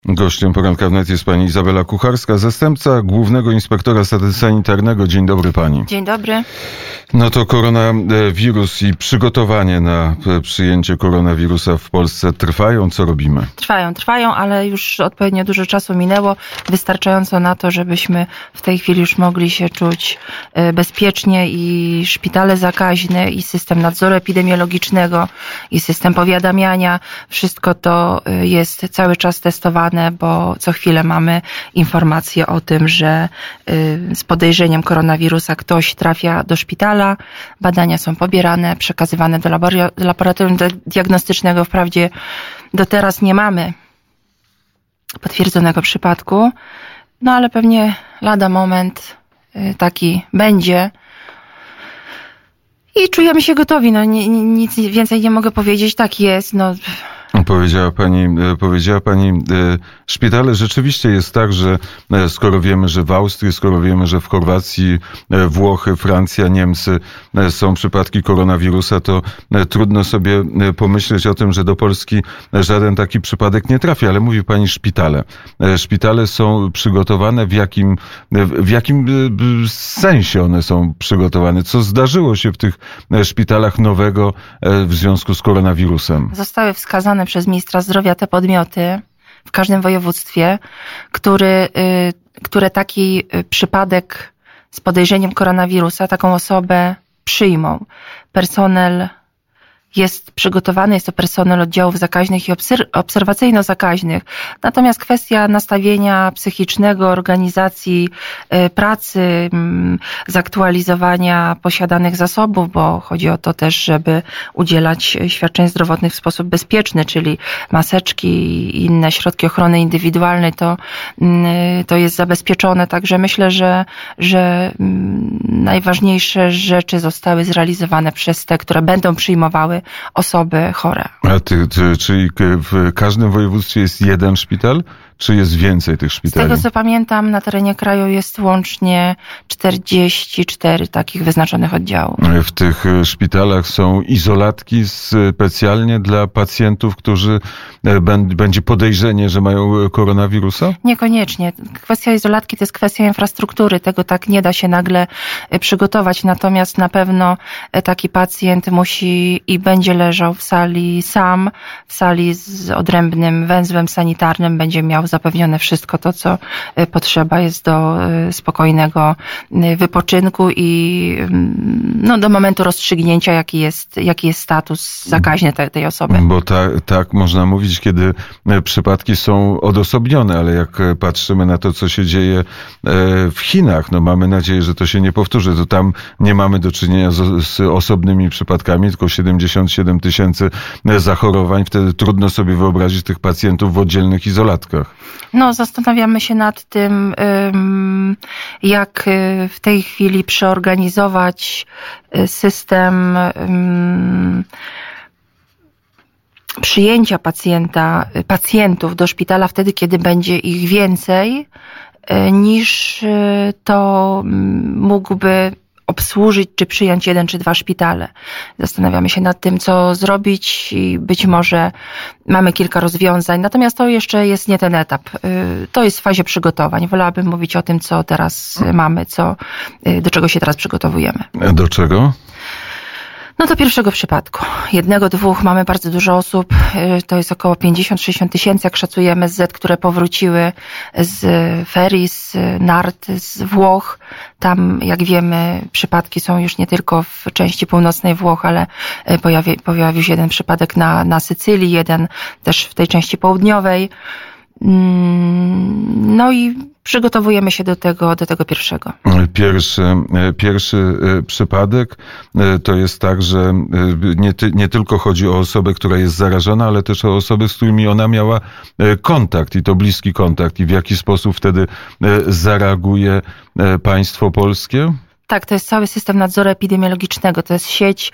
Gościem Poranka Wnet jest pani Izabela Kucharska, zastępca głównego inspektora sanitarnego. Dzień dobry pani. Dzień dobry. No to koronawirus i przygotowanie na przyjęcie koronawirusa w Polsce trwają. Co robimy? Trwają, ale już odpowiednio dużo czasu minęło. Wystarczająco na to, żebyśmy w tej chwili już mogli się czuć bezpiecznie i szpitale zakaźne, i system nadzoru epidemiologicznego, i system powiadamiania. Wszystko to jest cały czas testowane, bo co chwilę mamy informacje o tym, że z podejrzeniem koronawirusa ktoś trafia do szpitala. Badania są pobierane, przekazywane do laboratorium diagnostycznego. Wprawdzie do teraz nie mamy potwierdzonego przypadku, no ale pewnie lada moment taki będzie. I czujemy się gotowi. No, nic więcej nie mogę powiedzieć. Tak jest. No. Powiedziała pani, szpitale rzeczywiście jest tak, że skoro wiemy, że w Austrii, skoro wiemy, że w Chorwacji, Włochy, Francja, Niemcy są przypadki koronawirusa, to trudno sobie pomyśleć o tym, że do Polski żaden taki przypadek nie trafi. Ale mówi pani szpitale. Szpitale są przygotowane, w jakim sensie one są przygotowane? Co zdarzyło się w tych szpitalach nowego w związku z koronawirusem? Zostały wskazane przez ministra zdrowia te podmioty w każdym województwie, które taki przypadek z podejrzeniem koronawirusa, taką osobę przyjmą. Personel jest przygotowany, jest to personel oddziałów zakaźnych i obserwacyjno-zakaźnych. Natomiast kwestia nastawienia psychicznego, organizacji pracy, zaktualizowania posiadanych zasobów, bo chodzi o to też, żeby udzielać świadczeń zdrowotnych w sposób bezpieczny, czyli maseczki i inne środki ochrony indywidualnej, to jest zabezpieczone. Także myślę, że najważniejsze rzeczy zostały zrealizowane przez te, które będą przyjmowały osoby chore. Czyli w każdym województwie jest jeden szpital, czy jest więcej tych szpitali? Z tego co pamiętam, na terenie kraju jest łącznie 44 takich wyznaczonych oddziałów. W tych szpitalach są izolatki specjalnie dla pacjentów, którzy będzie podejrzenie, że mają koronawirusa? Niekoniecznie. Kwestia izolatki to jest kwestia infrastruktury. Tego tak nie da się nagle przygotować. Natomiast na pewno taki pacjent musi i będzie leżał w sali sam, w sali z odrębnym węzłem sanitarnym, będzie miał zapewnione wszystko to, co potrzeba jest do spokojnego wypoczynku i do momentu rozstrzygnięcia, jaki jest status zakaźny tej osoby. Bo tak można mówić, kiedy przypadki są odosobnione, ale jak patrzymy na to, co się dzieje w Chinach, mamy nadzieję, że to się nie powtórzy, to tam nie mamy do czynienia z osobnymi przypadkami, tylko 77 000 zachorowań. Wtedy trudno sobie wyobrazić tych pacjentów w oddzielnych izolatkach. Zastanawiamy się nad tym, jak w tej chwili przeorganizować system przyjęcia pacjentów do szpitala wtedy, kiedy będzie ich więcej, niż to mógłby obsłużyć czy przyjąć 1 czy 2 szpitale. Zastanawiamy się nad tym, co zrobić i być może mamy kilka rozwiązań. Natomiast to jeszcze jest nie ten etap. To jest w fazie przygotowań. Wolałabym mówić o tym, co teraz mamy, do czego się teraz przygotowujemy. Do czego? Do pierwszego przypadku. 1, 2, mamy bardzo dużo osób, to jest około 50-60 tysięcy, jak szacujemy, które powróciły z ferii, z nart, z Włoch. Tam, jak wiemy, przypadki są już nie tylko w części północnej Włoch, ale pojawił się jeden przypadek na Sycylii, jeden też w tej części południowej. I przygotowujemy się do tego pierwszego. Pierwszy przypadek to jest tak, że nie tylko chodzi o osobę, która jest zarażona, ale też o osoby, z którymi ona miała kontakt i to bliski kontakt. I w jaki sposób wtedy zareaguje państwo polskie? Tak, to jest cały system nadzoru epidemiologicznego. To jest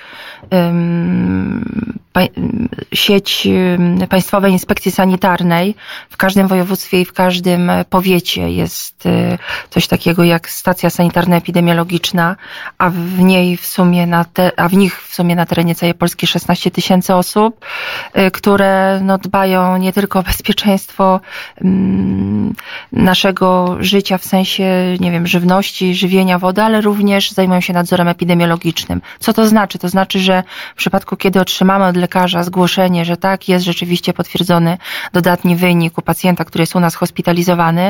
sieć Państwowej Inspekcji Sanitarnej. W każdym województwie i w każdym powiecie jest coś takiego jak stacja sanitarno-epidemiologiczna, a w nich w sumie na terenie całej Polski 16 000 osób, które dbają nie tylko o bezpieczeństwo naszego życia w sensie, nie wiem, żywności, żywienia, wody, ale również zajmują się nadzorem epidemiologicznym. Co to znaczy? To znaczy, że w przypadku, kiedy otrzymamy od lekarza zgłoszenie, że tak, jest rzeczywiście potwierdzony dodatni wynik u pacjenta, który jest u nas hospitalizowany,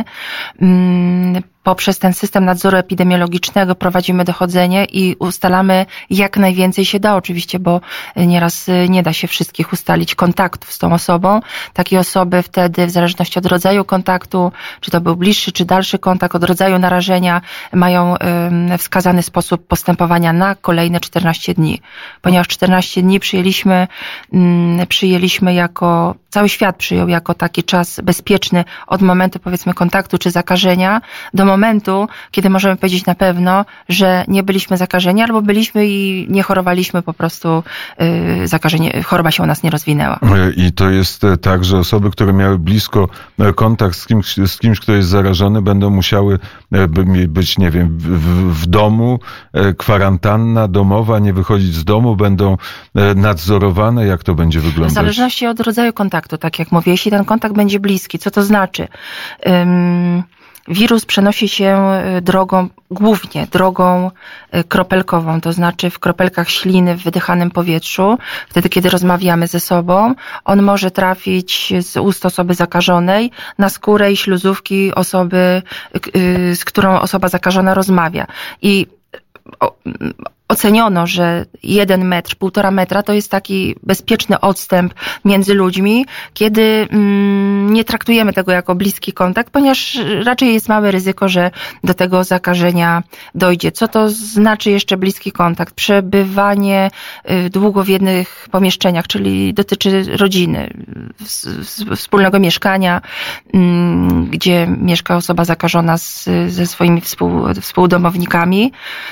poprzez ten system nadzoru epidemiologicznego prowadzimy dochodzenie i ustalamy jak najwięcej się da oczywiście, bo nieraz nie da się wszystkich ustalić kontaktów z tą osobą. Takie osoby wtedy w zależności od rodzaju kontaktu, czy to był bliższy, czy dalszy kontakt, od rodzaju narażenia, mają wskazany sposób postępowania na kolejne 14 dni. Ponieważ 14 dni przyjęliśmy jako, cały świat przyjął jako taki czas bezpieczny od momentu powiedzmy kontaktu czy zakażenia do momentu, kiedy możemy powiedzieć na pewno, że nie byliśmy zakażeni albo byliśmy i nie chorowaliśmy, po prostu choroba się u nas nie rozwinęła. I to jest tak, że osoby, które miały blisko kontakt z kimś, kto jest zarażony, będą musiały być, nie wiem, w domu, kwarantanna domowa, nie wychodzić z domu, będą nadzorowane. Jak to będzie wyglądać? W zależności od rodzaju kontaktu, tak jak mówię, jeśli ten kontakt będzie bliski, co to znaczy? Wirus przenosi się głównie drogą kropelkową, to znaczy w kropelkach śliny w wydychanym powietrzu. Wtedy, kiedy rozmawiamy ze sobą, on może trafić z ust osoby zakażonej na skórę i śluzówki osoby, z którą osoba zakażona rozmawia. I oceniono, że 1 metr, 1,5 metra to jest taki bezpieczny odstęp między ludźmi, kiedy nie traktujemy tego jako bliski kontakt, ponieważ raczej jest małe ryzyko, że do tego zakażenia dojdzie. Co to znaczy jeszcze bliski kontakt? Przebywanie długo w jednych pomieszczeniach, czyli dotyczy rodziny, wspólnego mieszkania, gdzie mieszka osoba zakażona ze swoimi współdomownikami.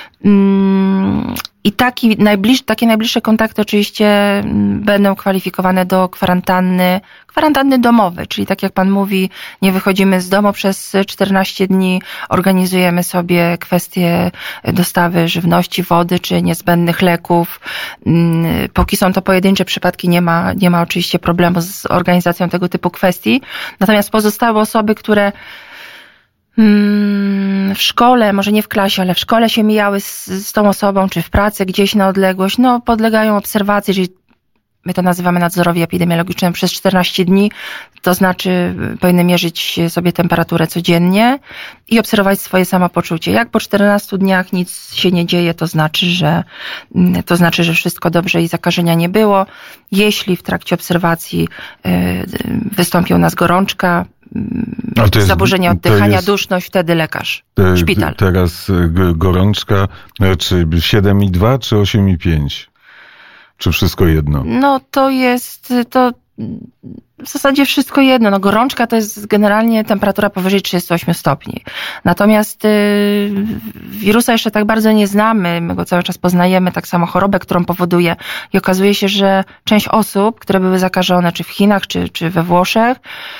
I takie najbliższe kontakty oczywiście będą kwalifikowane do kwarantanny domowej, czyli tak jak pan mówi, nie wychodzimy z domu przez 14 dni, organizujemy sobie kwestie dostawy żywności, wody czy niezbędnych leków. Póki są to pojedyncze przypadki, nie ma oczywiście problemu z organizacją tego typu kwestii. Natomiast pozostałe osoby, które w szkole, może nie w klasie, ale w szkole się mijały z tą osobą, czy w pracy gdzieś na odległość, podlegają obserwacji, czyli my to nazywamy nadzorowi epidemiologicznym przez 14 dni, to znaczy powinny mierzyć sobie temperaturę codziennie i obserwować swoje samopoczucie. Jak po 14 dniach nic się nie dzieje, to znaczy, że wszystko dobrze i zakażenia nie było. Jeśli w trakcie obserwacji wystąpi u nas gorączka, zaburzenia oddychania, duszność, wtedy lekarz, szpital. Teraz gorączka, czy 7,2 czy 8,5? Czy wszystko jedno? To jest w zasadzie wszystko jedno. Gorączka to jest generalnie temperatura powyżej 38 stopni. Natomiast wirusa jeszcze tak bardzo nie znamy, my go cały czas poznajemy, tak samo chorobę, którą powoduje. I okazuje się, że część osób, które były zakażone, czy w Chinach, czy we Włoszech,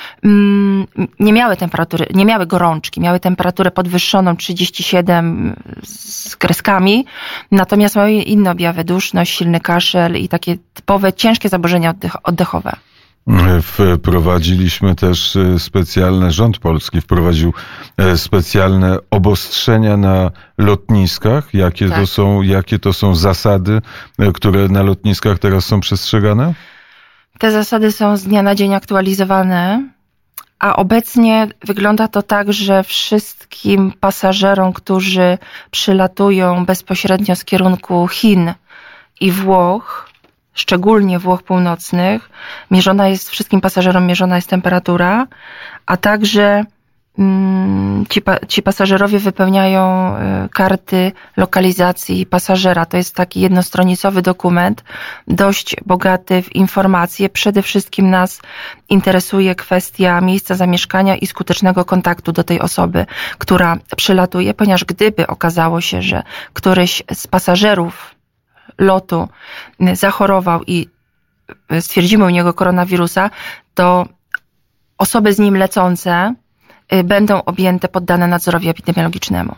nie miały gorączki, miały temperaturę podwyższoną 37 z kreskami, natomiast miały inne objawy, duszność, silny kaszel i takie typowe, ciężkie zaburzenia oddechowe. Wprowadziliśmy też rząd polski wprowadził specjalne obostrzenia na lotniskach. Jakie to są zasady, które na lotniskach teraz są przestrzegane? Te zasady są z dnia na dzień aktualizowane, a obecnie wygląda to tak, że wszystkim pasażerom, którzy przylatują bezpośrednio z kierunku Chin i Włoch, szczególnie Włoch północnych, wszystkim pasażerom mierzona jest temperatura, a także ci pasażerowie wypełniają karty lokalizacji pasażera. To jest taki jednostronicowy dokument, dość bogaty w informacje. Przede wszystkim nas interesuje kwestia miejsca zamieszkania i skutecznego kontaktu do tej osoby, która przylatuje, ponieważ gdyby okazało się, że któryś z pasażerów lotu zachorował i stwierdzimy u niego koronawirusa, to osoby z nim lecące będą objęte, poddane nadzorowi epidemiologicznemu.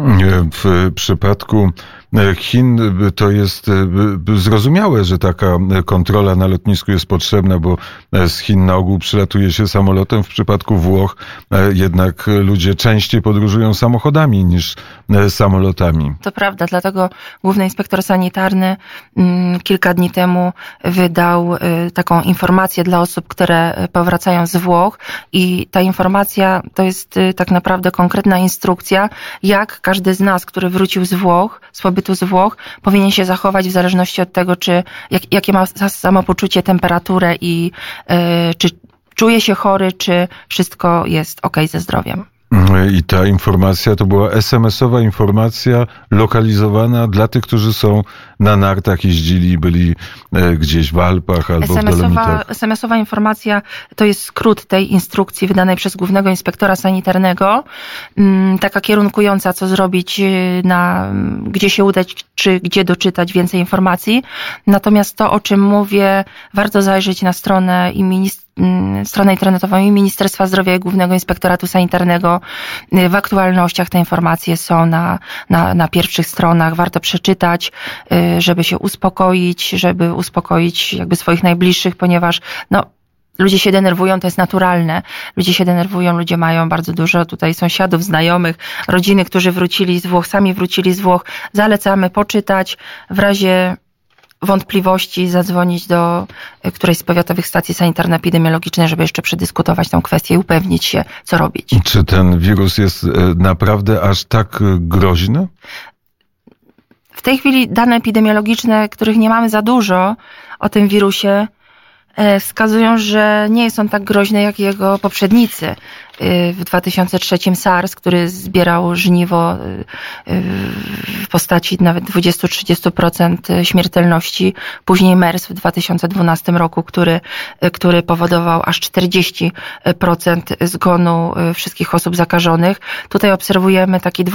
W przypadku Chin to jest zrozumiałe, że taka kontrola na lotnisku jest potrzebna, bo z Chin na ogół przylatuje się samolotem. W przypadku Włoch jednak ludzie częściej podróżują samochodami niż samolotami. To prawda, dlatego Główny Inspektor Sanitarny kilka dni temu wydał taką informację dla osób, które powracają z Włoch i ta informacja to jest tak naprawdę konkretna instrukcja, jak każdy z nas, który wrócił z Włoch, z pobytu z Włoch, powinien się zachować w zależności od tego, jakie ma samopoczucie, temperaturę i czy czuje się chory, czy wszystko jest okej ze zdrowiem. I ta informacja to była SMS-owa informacja lokalizowana dla tych, którzy są na nartach, jeździli, byli gdzieś w Alpach albo w Dolomitach. SMS-owa informacja to jest skrót tej instrukcji wydanej przez Głównego Inspektora Sanitarnego. Taka kierunkująca, co zrobić, gdzie się udać, czy gdzie doczytać więcej informacji. Natomiast to, o czym mówię, warto zajrzeć na stronę stronę internetową i Ministerstwa Zdrowia i Głównego Inspektoratu Sanitarnego. W aktualnościach te informacje są na pierwszych stronach. Warto przeczytać, żeby się uspokoić, żeby uspokoić jakby swoich najbliższych, ponieważ ludzie się denerwują, to jest naturalne. Ludzie się denerwują, ludzie mają bardzo dużo tutaj sąsiadów, znajomych, rodziny, którzy wrócili z Włoch, sami wrócili z Włoch. Zalecamy poczytać, w razie wątpliwości zadzwonić do którejś z powiatowych stacji sanitarno-epidemiologicznych, żeby jeszcze przedyskutować tę kwestię i upewnić się, co robić. Czy ten wirus jest naprawdę aż tak groźny? W tej chwili dane epidemiologiczne, których nie mamy za dużo o tym wirusie, wskazują, że nie jest on tak groźny jak jego poprzednicy. W 2003 SARS, który zbierał żniwo w postaci nawet 20-30% śmiertelności. Później MERS w 2012 roku, który powodował aż 40% zgonu wszystkich osób zakażonych. Tutaj obserwujemy taki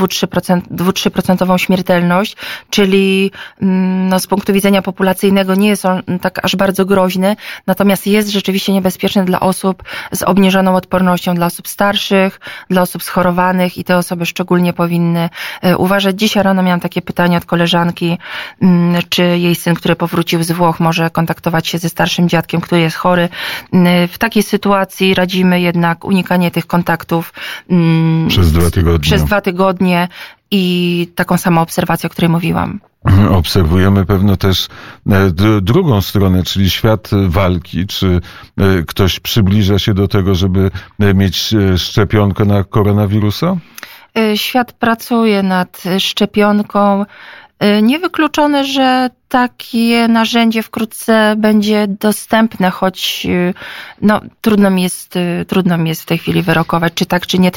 2-3% śmiertelność, czyli z punktu widzenia populacyjnego nie jest on tak aż bardzo groźny, natomiast jest rzeczywiście niebezpieczny dla osób z obniżoną odpornością, dla osób starszych, dla osób schorowanych i te osoby szczególnie powinny uważać. Dzisiaj rano miałam takie pytanie od koleżanki, czy jej syn, który powrócił z Włoch, może kontaktować się ze starszym dziadkiem, który jest chory. W takiej sytuacji radzimy jednak unikanie tych kontaktów przez 2 tygodnie i taką samą obserwację, o której mówiłam. Obserwujemy pewno też drugą stronę, czyli świat walki. Czy ktoś przybliża się do tego, żeby mieć szczepionkę na koronawirusa? Świat pracuje nad szczepionką. Niewykluczone, że takie narzędzie wkrótce będzie dostępne, choć trudno mi jest w tej chwili wyrokować, czy tak, czy nie.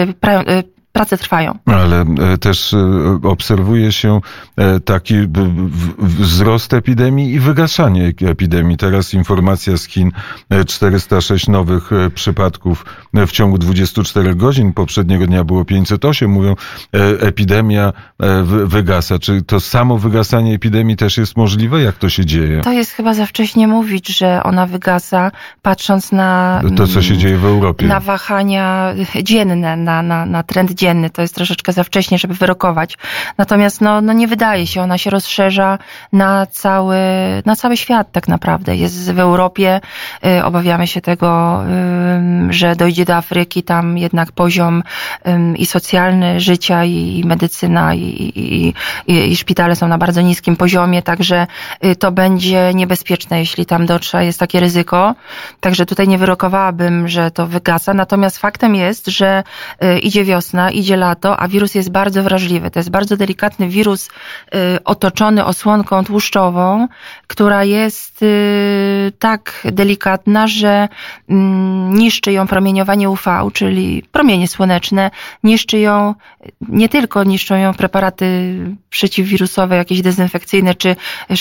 Prace trwają. Ale też obserwuje się taki wzrost epidemii i wygaszanie epidemii. Teraz informacja z Chin, 406 nowych przypadków w ciągu 24 godzin. Poprzedniego dnia było 508. Mówią, epidemia wygasa. Czy to samo wygasanie epidemii też jest możliwe? Jak to się dzieje? To jest chyba za wcześnie mówić, że ona wygasa, patrząc na to, co się dzieje w Europie. Na wahania dzienne, na trend dzienny. To jest troszeczkę za wcześnie, żeby wyrokować. Natomiast nie wydaje się, ona się rozszerza na cały świat tak naprawdę. Jest w Europie, obawiamy się tego, że dojdzie do Afryki, tam jednak poziom i socjalny życia, i medycyna, i szpitale są na bardzo niskim poziomie, także to będzie niebezpieczne, jeśli tam dotrze, jest takie ryzyko. Także tutaj nie wyrokowałabym, że to wygasa. Natomiast faktem jest, że idzie wiosna, idzie lato, a wirus jest bardzo wrażliwy. To jest bardzo delikatny wirus otoczony osłonką tłuszczową, która jest tak delikatna, że niszczy ją promieniowanie UV, czyli promienie słoneczne, nie tylko niszczą ją preparaty przeciwwirusowe, jakieś dezynfekcyjne, czy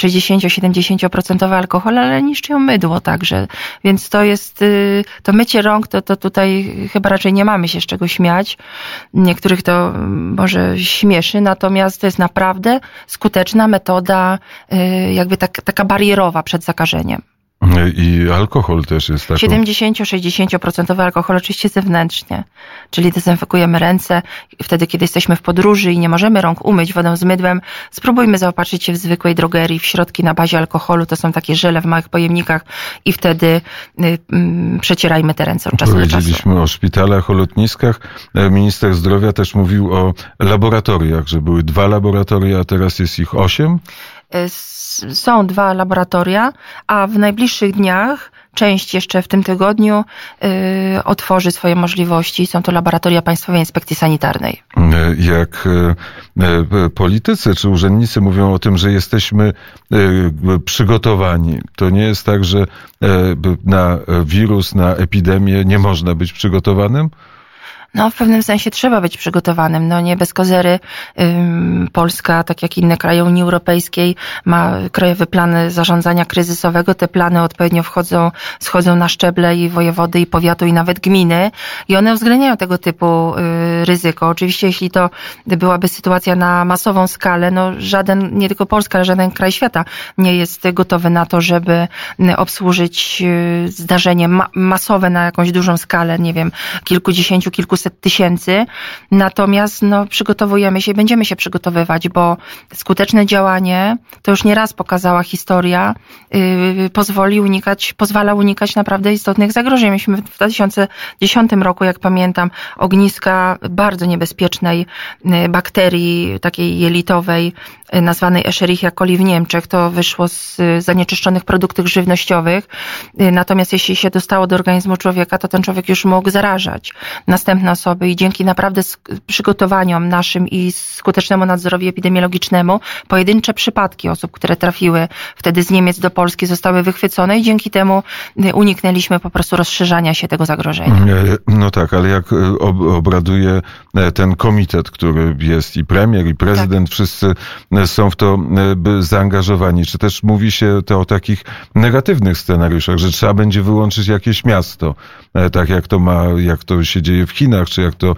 60-70% alkohol, ale niszczy ją mydło także. Więc to mycie rąk, to tutaj chyba raczej nie mamy się z czego śmiać. Niektórych to może śmieszy, natomiast to jest naprawdę skuteczna metoda, jakby taka barierowa przed zakażeniem. I alkohol też jest taki. 70-60% alkohol oczywiście zewnętrznie, czyli dezynfekujemy ręce wtedy, kiedy jesteśmy w podróży i nie możemy rąk umyć wodą z mydłem. Spróbujmy zaopatrzyć się w zwykłej drogerii w środki na bazie alkoholu, to są takie żele w małych pojemnikach i wtedy przecierajmy te ręce od czasu do czasu. Powiedzieliśmy o szpitalach, o lotniskach. Minister zdrowia też mówił o laboratoriach, że były 2 laboratoria, a teraz jest ich 8. Są 2 laboratoria, a w najbliższych dniach, część jeszcze w tym tygodniu, otworzy swoje możliwości. Są to laboratoria Państwowej Inspekcji Sanitarnej. Jak politycy czy urzędnicy mówią o tym, że jesteśmy przygotowani, to nie jest tak, że na wirus, na epidemię nie można być przygotowanym? No, w pewnym sensie trzeba być przygotowanym. No, nie bez kozery Polska, tak jak inne kraje Unii Europejskiej, ma krajowy plan zarządzania kryzysowego. Te plany odpowiednio schodzą na szczeble i wojewody, i powiatu, i nawet gminy. I one uwzględniają tego typu ryzyko. Oczywiście, jeśli to byłaby sytuacja na masową skalę, no żaden, nie tylko Polska, ale żaden kraj świata nie jest gotowy na to, żeby obsłużyć zdarzenie masowe na jakąś dużą skalę, nie wiem, kilkudziesięciu, kilkuset tysięcy. Natomiast przygotowujemy się i będziemy się przygotowywać, bo skuteczne działanie, to już nieraz pokazała historia, pozwala unikać naprawdę istotnych zagrożeń. Mieliśmy w 2010 roku, jak pamiętam, ogniska bardzo niebezpiecznej bakterii, takiej jelitowej, nazwanej Escherichia coli w Niemczech. To wyszło z zanieczyszczonych produktów żywnościowych. Natomiast jeśli się dostało do organizmu człowieka, to ten człowiek już mógł zarażać następne osoby i dzięki naprawdę przygotowaniom naszym i skutecznemu nadzorowi epidemiologicznemu pojedyncze przypadki osób, które trafiły wtedy z Niemiec do Polski, zostały wychwycone i dzięki temu uniknęliśmy po prostu rozszerzania się tego zagrożenia. No tak, ale jak obraduje ten komitet, który jest i premier, i prezydent, tak, wszyscy są w to zaangażowani. Czy też mówi się to o takich negatywnych scenariuszach, że trzeba będzie wyłączyć jakieś miasto, tak jak to się dzieje w Chinach, czy jak to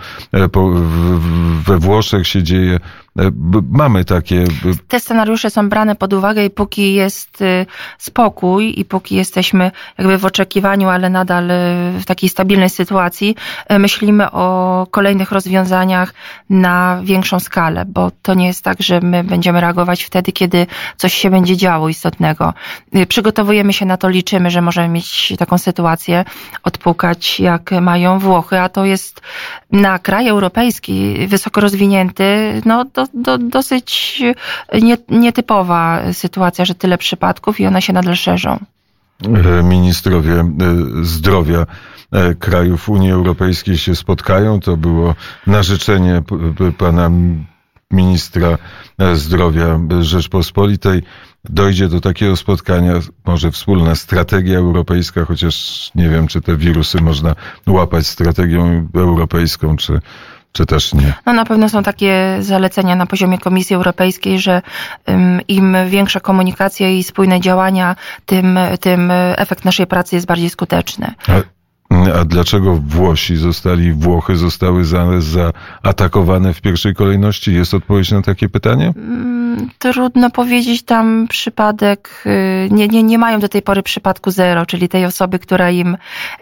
we Włoszech się dzieje. Mamy takie... Te scenariusze są brane pod uwagę i póki jest spokój i póki jesteśmy jakby w oczekiwaniu, ale nadal w takiej stabilnej sytuacji, myślimy o kolejnych rozwiązaniach na większą skalę, bo to nie jest tak, że my będziemy reagować wtedy, kiedy coś się będzie działo istotnego. Przygotowujemy się na to, liczymy, że możemy mieć taką sytuację, odpukać jak mają Włochy, a to jest na kraj europejski wysoko rozwinięty, dosyć nietypowa sytuacja, że tyle przypadków i one się nadal szerzą. Ministrowie zdrowia krajów Unii Europejskiej się spotkają. To było na życzenie pana ministra zdrowia Rzeczpospolitej. Dojdzie do takiego spotkania, może wspólna strategia europejska, chociaż nie wiem, czy te wirusy można łapać strategią europejską, czy też nie? No na pewno są takie zalecenia na poziomie Komisji Europejskiej, że im większa komunikacja i spójne działania, tym efekt naszej pracy jest bardziej skuteczny. A dlaczego Włochy zostały zaatakowane w pierwszej kolejności? Jest odpowiedź na takie pytanie? Trudno powiedzieć, tam przypadek, nie mają do tej pory przypadku 0, czyli tej osoby, która im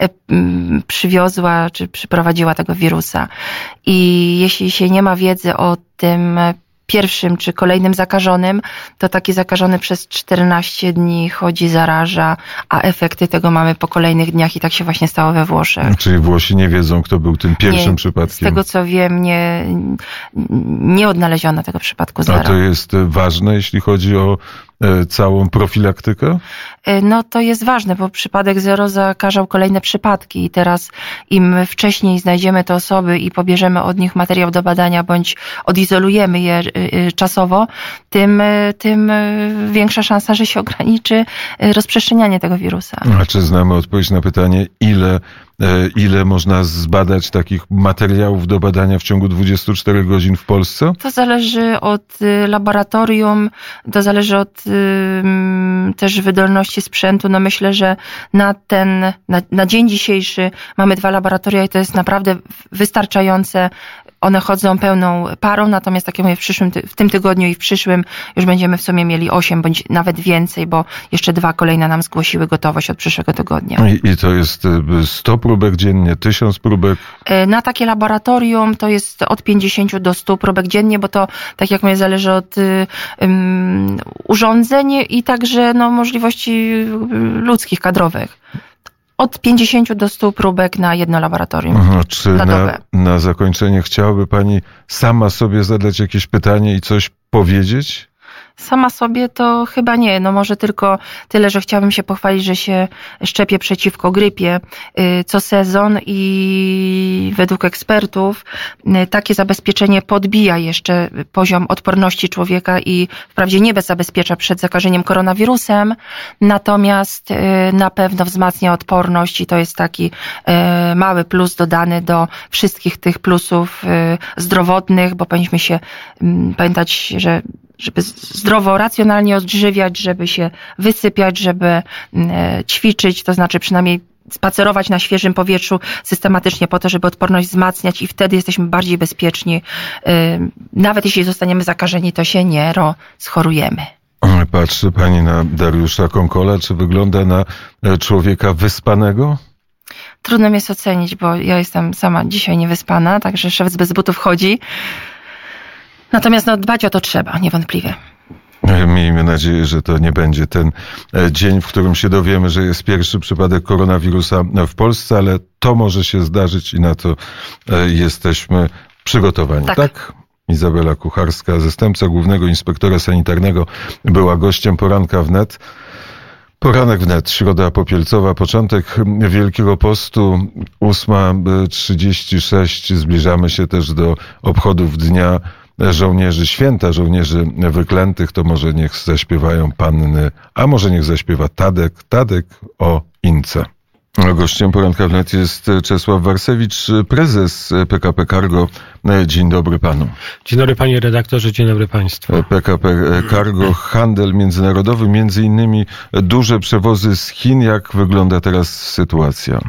przywiozła czy przyprowadziła tego wirusa. I jeśli się nie ma wiedzy o tym pierwszym czy kolejnym zakażonym, to taki zakażony przez 14 dni chodzi, zaraża, a efekty tego mamy po kolejnych dniach i tak się właśnie stało we Włoszech. Czyli Włosi nie wiedzą, kto był tym pierwszym przypadkiem? Z tego co wiem, nie odnaleziono tego przypadku 0. A to jest ważne, jeśli chodzi o całą profilaktykę? No to jest ważne, bo przypadek zero zakażał kolejne przypadki i teraz im wcześniej znajdziemy te osoby i pobierzemy od nich materiał do badania bądź odizolujemy je czasowo, tym większa szansa, że się ograniczy rozprzestrzenianie tego wirusa. A czy znamy odpowiedź na pytanie, ile można zbadać takich materiałów do badania w ciągu 24 godzin w Polsce? To zależy od laboratorium, to zależy od też wydolności sprzętu. No myślę, że na dzień dzisiejszy mamy 2 laboratoria i to jest naprawdę wystarczające. One chodzą pełną parą, natomiast tak jak mówię, w tym tygodniu i w przyszłym już będziemy w sumie mieli 8 bądź nawet więcej, bo jeszcze 2 kolejne nam zgłosiły gotowość od przyszłego tygodnia. I to jest 100 próbek dziennie, 1000 próbek? Na takie laboratorium to jest od 50 do 100 próbek dziennie, bo to, tak jak mówię, zależy od urządzeń i także możliwości ludzkich, kadrowych. Od 50 do 100 próbek na jedno laboratorium. Czy na zakończenie chciałaby pani sama sobie zadać jakieś pytanie i coś powiedzieć? Sama sobie to chyba nie. Może tylko tyle, że chciałabym się pochwalić, że się szczepię przeciwko grypie co sezon i według ekspertów takie zabezpieczenie podbija jeszcze poziom odporności człowieka i wprawdzie nie zabezpiecza przed zakażeniem koronawirusem, natomiast na pewno wzmacnia odporność i to jest taki mały plus dodany do wszystkich tych plusów zdrowotnych, bo powinniśmy się pamiętać, żeby zdrowo, racjonalnie odżywiać, żeby się wysypiać, żeby ćwiczyć, to znaczy przynajmniej spacerować na świeżym powietrzu systematycznie po to, żeby odporność wzmacniać i wtedy jesteśmy bardziej bezpieczni. Nawet jeśli zostaniemy zakażeni, to się nie schorujemy. Patrzy pani na Dariusza Konkola, czy wygląda na człowieka wyspanego? Trudno mi jest ocenić, bo ja jestem sama dzisiaj niewyspana, także szewc bez butów chodzi. Natomiast dbać o to trzeba, niewątpliwie. Miejmy nadzieję, że to nie będzie ten dzień, w którym się dowiemy, że jest pierwszy przypadek koronawirusa w Polsce, ale to może się zdarzyć i na to jesteśmy przygotowani. Tak? Izabela Kucharska, zastępca głównego inspektora sanitarnego, była gościem Poranka Wnet. Poranek Wnet, środa popielcowa, początek Wielkiego Postu, 8:36. Zbliżamy się też do obchodów Dnia Żołnierzy, Święta Żołnierzy Wyklętych. To może niech zaśpiewają panny, a może niech zaśpiewa Tadek o Ince. Gościem Poranka Wnet jest Czesław Warsewicz, prezes PKP Cargo. Dzień dobry panu. Dzień dobry panie redaktorze, dzień dobry państwu. PKP Cargo, handel międzynarodowy, między innymi duże przewozy z Chin. Jak wygląda teraz sytuacja?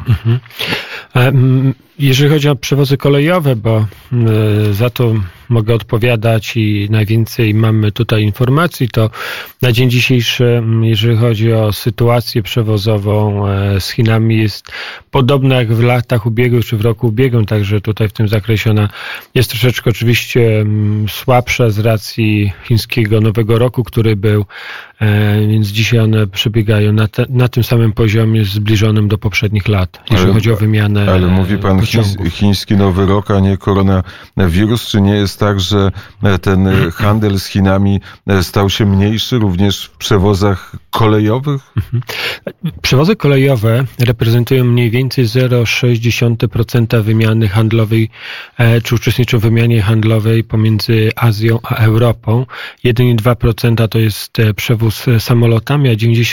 Jeżeli chodzi o przewozy kolejowe, bo za to mogę odpowiadać i najwięcej mamy tutaj informacji, to na dzień dzisiejszy, jeżeli chodzi o sytuację przewozową z Chinami, jest podobna jak w latach ubiegłych czy w roku ubiegłym, także tutaj w tym zakresie ona jest troszeczkę oczywiście słabsza z racji chińskiego Nowego Roku, który był, więc dzisiaj one przebiegają na tym samym poziomie zbliżonym do poprzednich lat, jeżeli chodzi o wymianę. Ale mówi pan chiński Nowy Rok, a nie koronawirus, czy nie jest tak, że ten handel z Chinami stał się mniejszy również w przewozach kolejowych? Przewozy kolejowe reprezentują mniej więcej 0,6% wymiany handlowej, czy uczestniczą w wymianie handlowej pomiędzy Azją a Europą. 1,2% to jest przewóz samolotami, a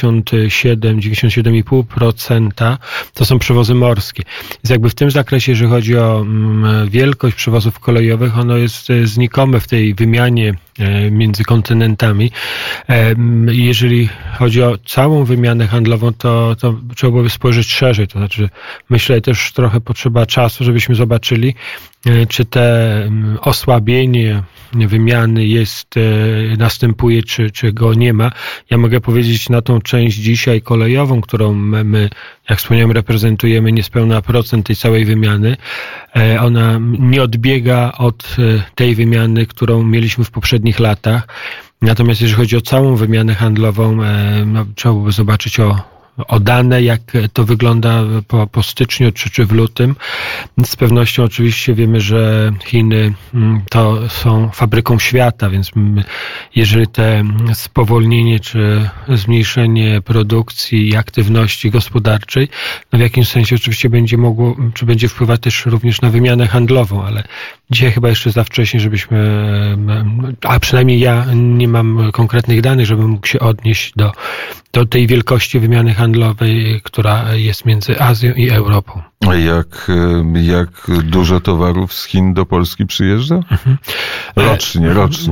97,5% to są przewozy morskie. Więc jakby w tym zakresie, jeżeli chodzi o wielkość przewozów kolejowych, ono jest znikome w tej wymianie między kontynentami. Jeżeli chodzi o całą wymianę handlową, to trzeba byłoby spojrzeć szerzej. To znaczy, myślę, też trochę potrzeba czasu, żebyśmy zobaczyli, czy te osłabienie wymiany następuje, czy go nie ma. Ja mogę powiedzieć na tą część dzisiaj kolejową, którą my, jak wspomniałem, reprezentujemy niespełna procent tej całej wymiany. Ona nie odbiega od tej wymiany, którą mieliśmy w poprzednich latach. Natomiast jeżeli chodzi o całą wymianę handlową, trzeba by zobaczyć o o dane, jak to wygląda po styczniu czy w lutym. Z pewnością oczywiście wiemy, że Chiny to są fabryką świata, więc jeżeli te spowolnienie czy zmniejszenie produkcji i aktywności gospodarczej, no w jakimś sensie oczywiście będzie mogło, czy będzie wpływać też również na wymianę handlową, ale dzisiaj chyba jeszcze za wcześnie, żebyśmy, a przynajmniej ja nie mam konkretnych danych, żebym mógł się odnieść do tej wielkości wymiany handlowej, która jest między Azją i Europą. A jak dużo towarów z Chin do Polski przyjeżdża? Rocznie.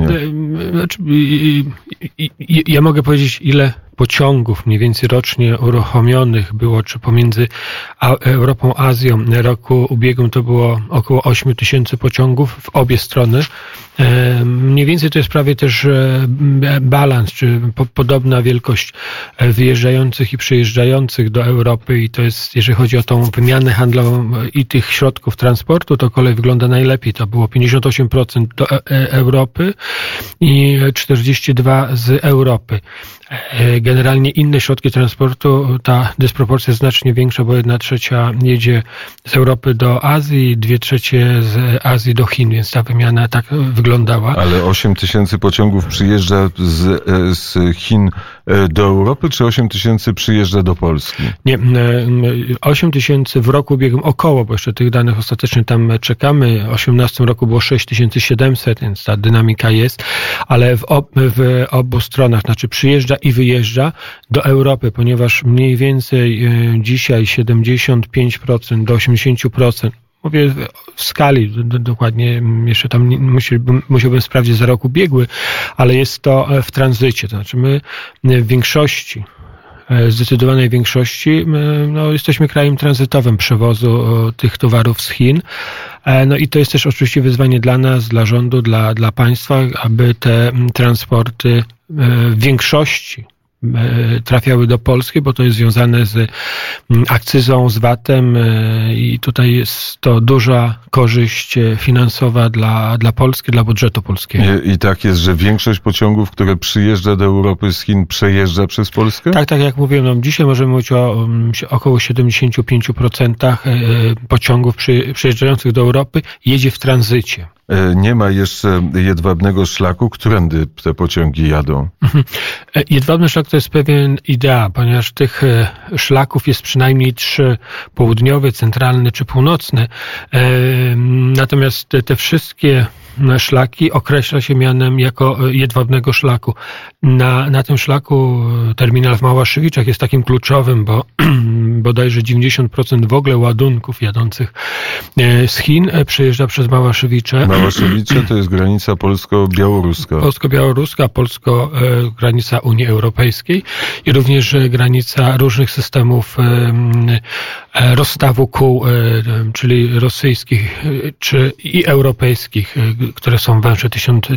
Ja mogę powiedzieć, ile pociągów mniej więcej rocznie uruchomionych było, czy pomiędzy Europą a Azją. W roku ubiegłym to było około 8 000 pociągów w obie strony. Mniej więcej to jest prawie też balans, czy podobna wielkość wyjeżdżających i przyjeżdżających do Europy i to jest, jeżeli chodzi o tą wymianę handlową i tych środków transportu, to kolej wygląda najlepiej. To było 58% do Europy i 42% z Europy. Generalnie inne środki transportu, ta dysproporcja jest znacznie większa, bo 1/3 jedzie z Europy do Azji, 2/3 z Azji do Chin, więc ta wymiana tak wyglądała. Ale 8 000 pociągów przyjeżdża z Chin do Europy, czy 8 000 przyjeżdża do Polski? Nie, 8 000 w roku ubiegłym około, bo jeszcze tych danych ostatecznie tam czekamy. W 2018 roku było 6700, więc ta dynamika jest, ale w obu stronach, znaczy przyjeżdża i wyjeżdża do Europy, ponieważ mniej więcej dzisiaj 75% do 80%, mówię w skali, dokładnie jeszcze tam musiałbym sprawdzić za rok ubiegły, ale jest to w tranzycie. To znaczy my w większości, zdecydowanej większości, no, jesteśmy krajem tranzytowym przewozu tych towarów z Chin. No i to jest też oczywiście wyzwanie dla nas, dla rządu, dla państwa, aby te transporty w większości trafiały do Polski, bo to jest związane z akcyzą, z VAT-em i tutaj jest to duża korzyść finansowa dla Polski, dla budżetu polskiego. I tak jest, że większość pociągów, które przyjeżdża do Europy z Chin, przejeżdża przez Polskę? Tak jak mówiłem, no dzisiaj możemy mówić o około 75% pociągów przyjeżdżających do Europy jedzie w tranzycie. Nie ma jeszcze jedwabnego szlaku. Którędy te pociągi jadą? Jedwabny szlak to jest pewien ideał, ponieważ tych szlaków jest przynajmniej 3. Południowy, centralny czy północny. Natomiast te wszystkie szlaki określa się mianem jako jedwabnego szlaku. Na tym szlaku terminal w Małaszewiczach jest takim kluczowym, bo bodajże 90% w ogóle ładunków jadących z Chin przejeżdża przez Małaszewicze. Małaszewicze to jest granica polsko-białoruska. Polsko-białoruska, granica Unii Europejskiej i również granica różnych systemów rozstawu kół, czyli rosyjskich i europejskich, które są węże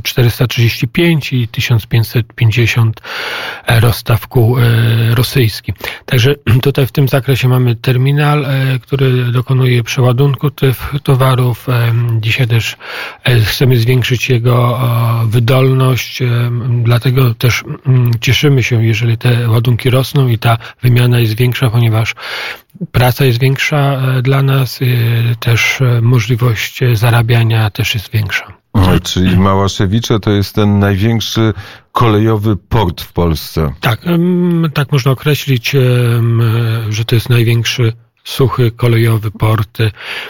1435 i 1550 rozstaw kół rosyjski. Także tutaj w tym zakresie mamy terminal, który dokonuje przeładunku tych towarów. Dzisiaj też chcemy zwiększyć jego wydolność, dlatego też cieszymy się, jeżeli te ładunki rosną i ta wymiana jest większa, ponieważ praca jest większa dla nas, też możliwość zarabiania też jest większa. Czyli Małaszewicze to jest ten największy kolejowy port w Polsce. Tak można określić, że to jest największy suchy kolejowy port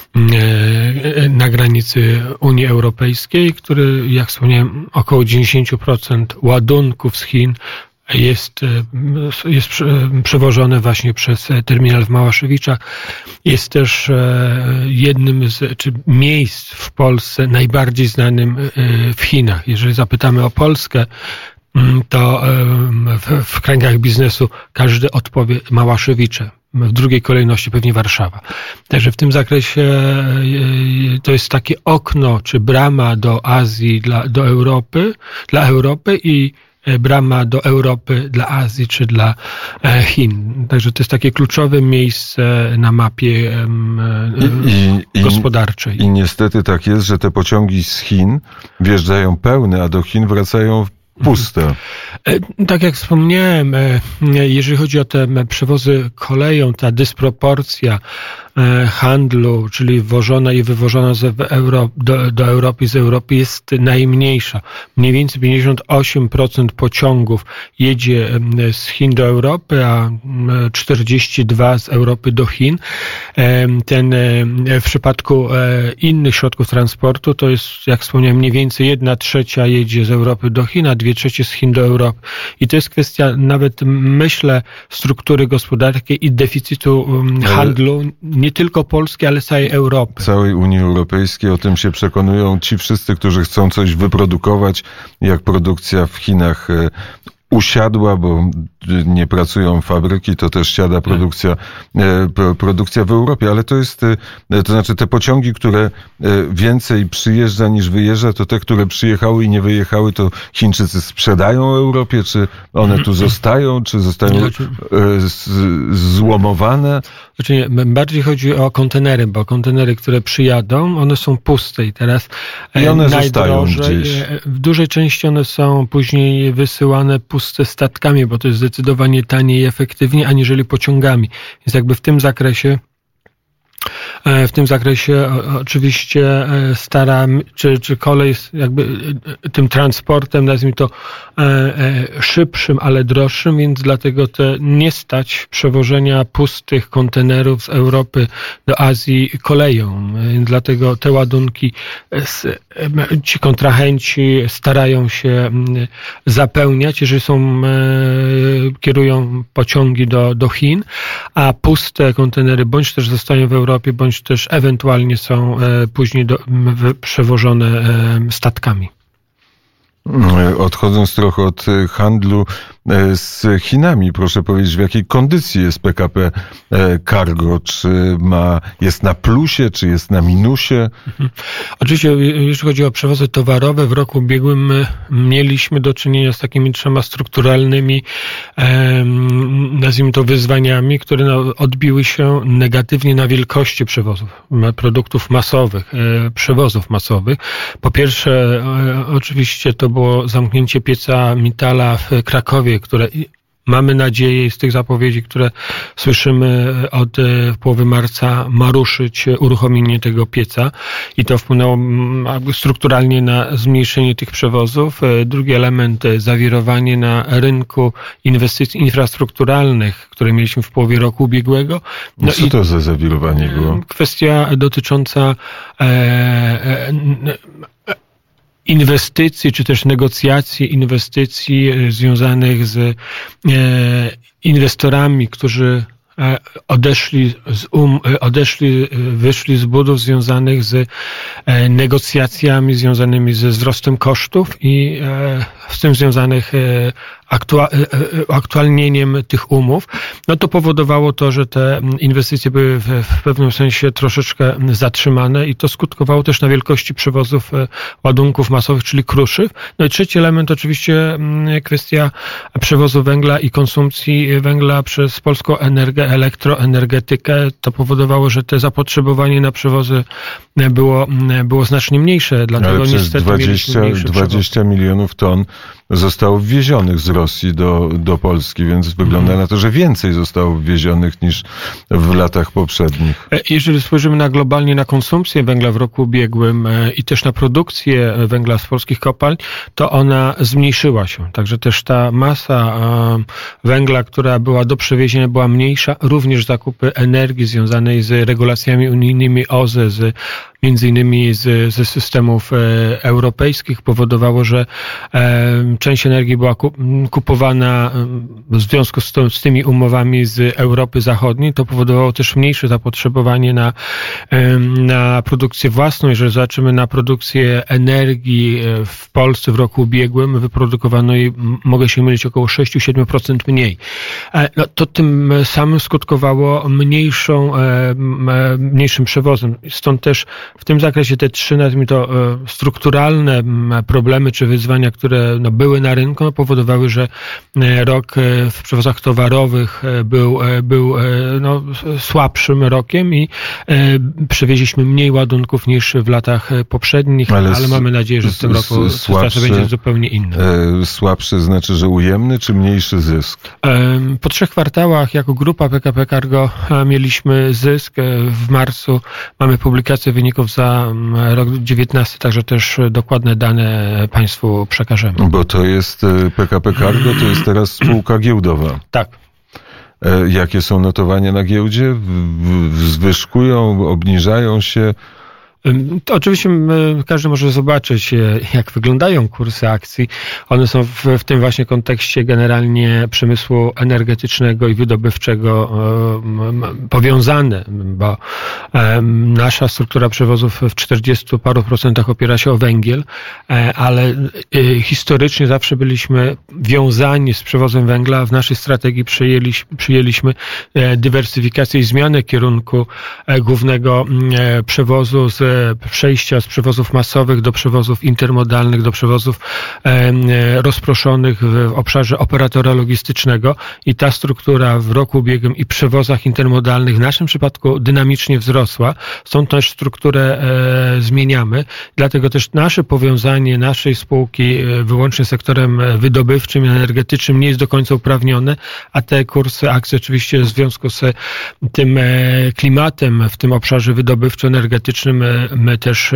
na granicy Unii Europejskiej, który, jak wspomniałem, około 90% ładunków z Chin jest przewożone właśnie przez terminal w Małaszewiczach. Jest też jednym z miejsc w Polsce najbardziej znanym w Chinach. Jeżeli zapytamy o Polskę, to w kręgach biznesu każdy odpowie Małaszewicze. W drugiej kolejności pewnie Warszawa. Także w tym zakresie to jest takie okno czy brama do Azji, do Europy, dla Europy i brama do Europy dla Azji czy dla Chin. Także to jest takie kluczowe miejsce na mapie gospodarczej. I niestety tak jest, że te pociągi z Chin wjeżdżają pełne, a do Chin wracają puste. Tak jak wspomniałem, jeżeli chodzi o te przewozy koleją, ta dysproporcja handlu, czyli wwożona i wywożona do Europy i z Europy jest najmniejsza. Mniej więcej 58% pociągów jedzie z Chin do Europy, a 42% z Europy do Chin. W przypadku innych środków transportu to jest, jak wspomniałem, mniej więcej 1/3 jedzie z Europy do Chin, a 2/3 z Chin do Europy. I to jest kwestia nawet, myślę, struktury gospodarki i deficytu handlu, nie tylko Polski, ale całej Europy. Całej Unii Europejskiej. O tym się przekonują ci wszyscy, którzy chcą coś wyprodukować, jak produkcja w Chinach usiadła, bo nie pracują fabryki, to też siada produkcja w Europie, ale to znaczy te pociągi, które więcej przyjeżdża niż wyjeżdża, to te, które przyjechały i nie wyjechały, to Chińczycy sprzedają Europie, czy one tu zostają, czy zostają złomowane? Znaczy nie, bardziej chodzi o kontenery, bo kontenery, które przyjadą, one są puste i teraz i one zostają gdzieś. W dużej części one są później wysyłane puste statkami, bo to jest zdecydowanie taniej i efektywniej, aniżeli pociągami. Więc jakby w tym zakresie oczywiście czy kolej jest jakby tym transportem, nazwijmy to, szybszym, ale droższym, więc dlatego nie stać przewożenia pustych kontenerów z Europy do Azji koleją. Dlatego te ładunki ci kontrahenci starają się zapełniać, jeżeli kierują pociągi do Chin, a puste kontenery bądź też zostają w Europie, bądź też ewentualnie są później przewożone statkami. Odchodząc trochę od handlu z Chinami, proszę powiedzieć, w jakiej kondycji jest PKP Cargo? Czy jest na plusie, czy jest na minusie? Oczywiście, jeśli chodzi o przewozy towarowe, w roku ubiegłym mieliśmy do czynienia z takimi 3 strukturalnymi, nazwijmy to, wyzwaniami, które odbiły się negatywnie na wielkości przewozów, produktów masowych, przewozów masowych. Po pierwsze, oczywiście to było zamknięcie pieca Mittala w Krakowie, które mamy nadzieję i z tych zapowiedzi, które słyszymy od połowy marca, ma ruszyć uruchomienie tego pieca i to wpłynęło strukturalnie na zmniejszenie tych przewozów. Drugi element, zawirowanie na rynku inwestycji infrastrukturalnych, które mieliśmy w połowie roku ubiegłego. Co to za zawirowanie było? Kwestia dotycząca inwestycji, czy też negocjacji inwestycji związanych z inwestorami, którzy wyszli z budów związanych z negocjacjami związanymi ze wzrostem kosztów i z tym związanych aktualnieniem tych umów. To powodowało to, że te inwestycje były w pewnym sensie troszeczkę zatrzymane i to skutkowało też na wielkości przewozów ładunków masowych, czyli kruszyw. I trzeci element, oczywiście kwestia przewozu węgla i konsumpcji węgla przez polską elektroenergetykę. To powodowało, że te zapotrzebowanie na przewozy było znacznie mniejsze, dlatego niestety 20 milionów ton zostało wwiezionych z Rosji do Polski, więc wygląda na to, że więcej zostało wwiezionych niż w latach poprzednich. Jeżeli spojrzymy globalnie na konsumpcję węgla w roku ubiegłym i też na produkcję węgla z polskich kopalń, to ona zmniejszyła się. Także też ta masa węgla, która była do przewiezienia, była mniejsza. Również zakupy energii związanej z regulacjami unijnymi OZE, między innymi ze systemów europejskich powodowało, że część energii była kupowana w związku z tymi umowami z Europy Zachodniej. To powodowało też mniejsze zapotrzebowanie na produkcję własną. Jeżeli zobaczymy na produkcję energii w Polsce w roku ubiegłym, wyprodukowano jej, mogę się mylić, około 6-7% mniej. To tym samym skutkowało mniejszym przewozem. Stąd też w tym zakresie te 3, nazwijmy to, strukturalne problemy czy wyzwania, które były były na rynku, powodowały, że rok w przewozach towarowych był słabszym rokiem i przewieźliśmy mniej ładunków niż w latach poprzednich, ale mamy nadzieję, że w tym roku sytuacja będzie zupełnie inna. Słabszy znaczy, że ujemny czy mniejszy zysk? Po 3 kwartałach jako grupa PKP Cargo mieliśmy zysk. W marcu mamy publikację wyników za rok 2019, także też dokładne dane Państwu przekażemy. Bo to jest PKP Cargo, to jest teraz spółka giełdowa. Tak. Jakie są notowania na giełdzie? Zwyżkują, obniżają się? To oczywiście każdy może zobaczyć, jak wyglądają kursy akcji. One są w tym właśnie kontekście generalnie przemysłu energetycznego i wydobywczego powiązane, bo nasza struktura przewozów w 40 paru procentach opiera się o węgiel, ale historycznie zawsze byliśmy wiązani z przewozem węgla. W naszej strategii przyjęliśmy dywersyfikację i zmianę kierunku głównego przewozu przejścia z przewozów masowych do przewozów intermodalnych, do przewozów rozproszonych w obszarze operatora logistycznego i ta struktura w roku ubiegłym i przewozach intermodalnych w naszym przypadku dynamicznie wzrosła. Stąd też strukturę zmieniamy. Dlatego też nasze powiązanie naszej spółki wyłącznie z sektorem wydobywczym i energetycznym nie jest do końca uprawnione, a te kursy akcji oczywiście w związku z tym klimatem w tym obszarze wydobywczo-energetycznym my też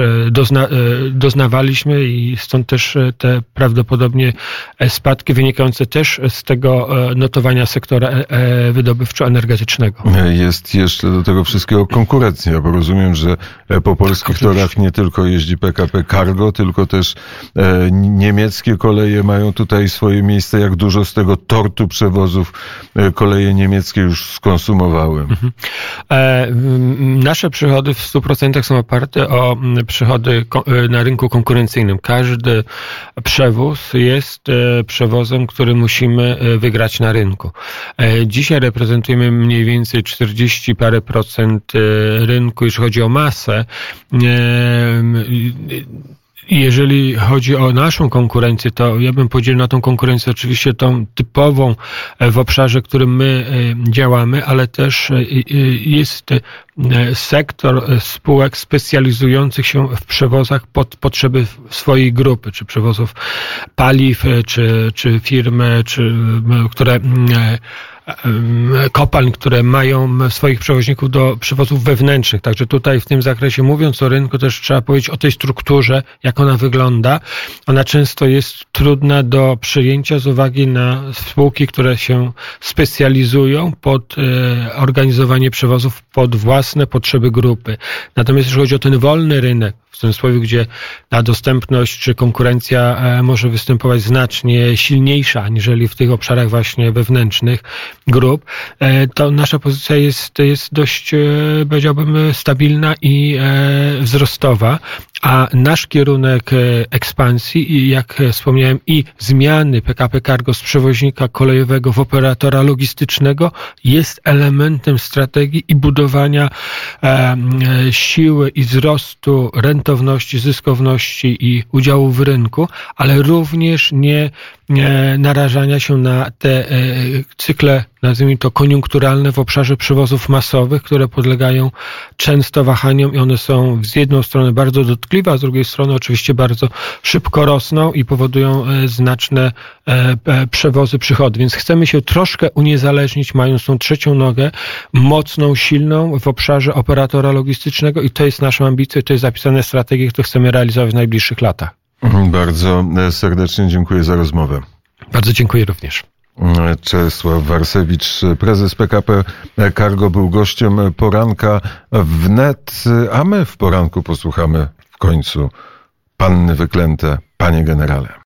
doznawaliśmy i stąd też te prawdopodobnie spadki wynikające też z tego notowania sektora wydobywczo-energetycznego. Jest jeszcze do tego wszystkiego konkurencja, bo rozumiem, że po polskich torach nie tylko jeździ PKP Cargo, tylko też niemieckie koleje mają tutaj swoje miejsce. Jak dużo z tego tortu przewozów koleje niemieckie już skonsumowały? Nasze przychody w 100% są oparte o przychody na rynku konkurencyjnym. Każdy przewóz jest przewozem, który musimy wygrać na rynku. Dzisiaj reprezentujemy mniej więcej 40 parę procent rynku, jeśli chodzi o masę. Jeżeli chodzi o naszą konkurencję, to ja bym podzielił na tą konkurencję oczywiście tą typową w obszarze, w którym my działamy, ale też jest sektor spółek specjalizujących się w przewozach pod potrzeby swojej grupy, czy przewozów paliw, czy firmy, które kopalń, które mają swoich przewoźników do przewozów wewnętrznych. Także tutaj w tym zakresie, mówiąc o rynku, też trzeba powiedzieć o tej strukturze, jak ona wygląda. Ona często jest trudna do przyjęcia z uwagi na spółki, które się specjalizują pod organizowanie przewozów pod własne potrzeby grupy. Natomiast jeśli chodzi o ten wolny rynek, w cudzysłowie, gdzie ta dostępność czy konkurencja może występować znacznie silniejsza aniżeli w tych obszarach właśnie wewnętrznych grup, to nasza pozycja jest dość, powiedziałbym, stabilna i wzrostowa, a nasz kierunek ekspansji i jak wspomniałem i zmiany PKP Cargo z przewoźnika kolejowego w operatora logistycznego jest elementem strategii i budowania siły i wzrostu rentowności, zyskowności i udziału w rynku, ale również nie narażania się na te cykle, nazwijmy to koniunkturalne w obszarze przewozów masowych, które podlegają często wahaniom i one są z jedną strony bardzo dotkliwe, a z drugiej strony oczywiście bardzo szybko rosną i powodują znaczne przewozy przychody. Więc chcemy się troszkę uniezależnić, mając tą trzecią nogę, mocną, silną w obszarze operatora logistycznego i to jest naszą ambicją, to jest zapisane w strategii, które chcemy realizować w najbliższych latach. Bardzo serdecznie dziękuję za rozmowę. Bardzo dziękuję również. Czesław Warsewicz, prezes PKP Cargo, był gościem poranka wnet, a my w poranku posłuchamy w końcu Panny Wyklęte, Panie Generale.